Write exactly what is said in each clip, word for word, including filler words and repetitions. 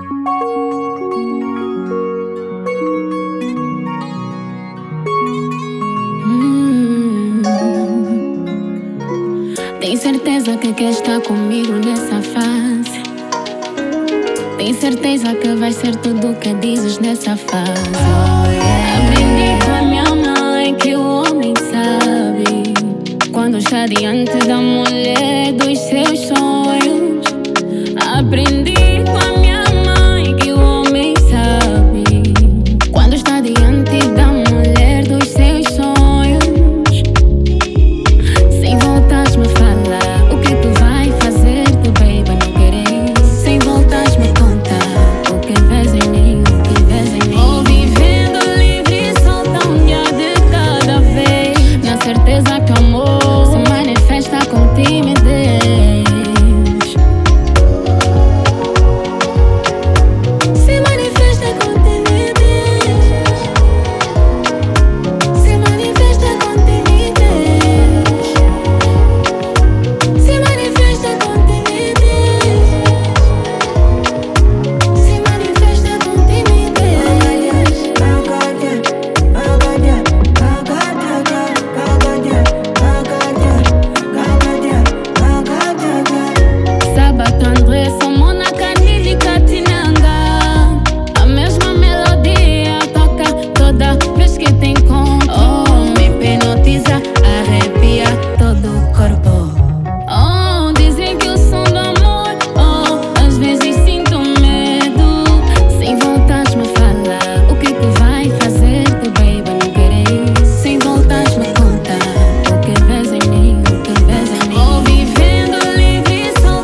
Hum. Tem certeza que quer estar comigo nessa fase? Tem certeza que vai ser tudo o que dizes nessa fase? Oh, yeah. Aprendi com a minha mãe que o homem sabe quando está diante da mulher dos seus sonhos. Aprendi com a minha mãe que o homem sabe quando está diante da mulher dos seus sonhos. Sem voltares me falar o que tu vai fazer, tu baby, não querer. Sem voltares me contar o que vês em mim, o que vês em mim. Vou vivendo livre e solta um dia de cada vez, na certeza que o amor se manifesta com timidez.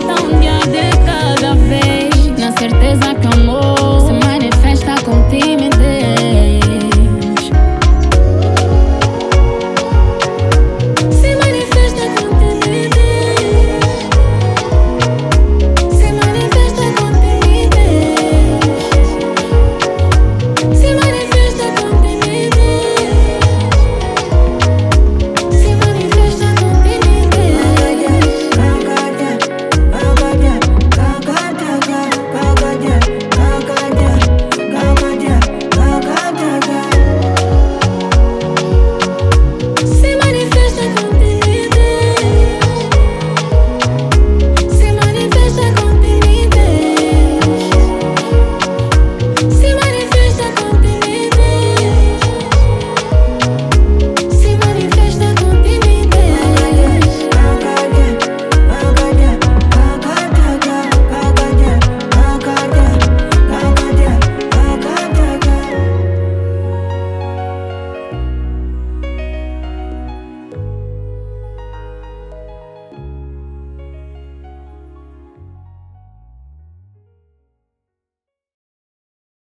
Certeza que o amor se manifesta com timidez.